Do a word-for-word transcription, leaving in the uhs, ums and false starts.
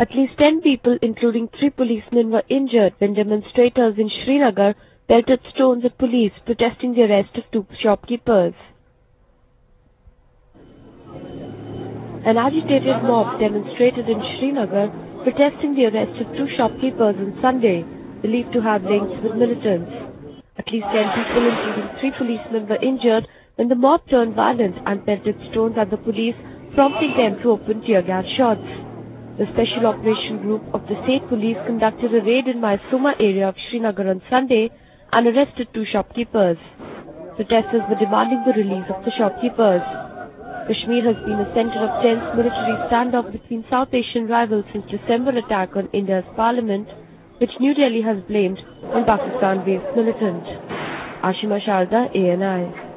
At least ten people, including three policemen, were injured when demonstrators in Srinagar pelted stones at police protesting the arrest of two shopkeepers. An agitated mob demonstrated in Srinagar protesting the arrest of two shopkeepers on Sunday, believed to have links with militants. At least ten people, including three policemen, were injured when the mob turned violent and pelted stones at the police, prompting them to open tear gas shots. The Special Operation Group of the State Police conducted a raid in Mysoma area of Srinagar on Sunday and arrested two shopkeepers. Protesters were demanding the release of the shopkeepers. Kashmir has been a center of tense military standoff between South Asian rivals since December attack on India's parliament, which New Delhi has blamed on Pakistan-based militant. Ashima Sharda, A N I.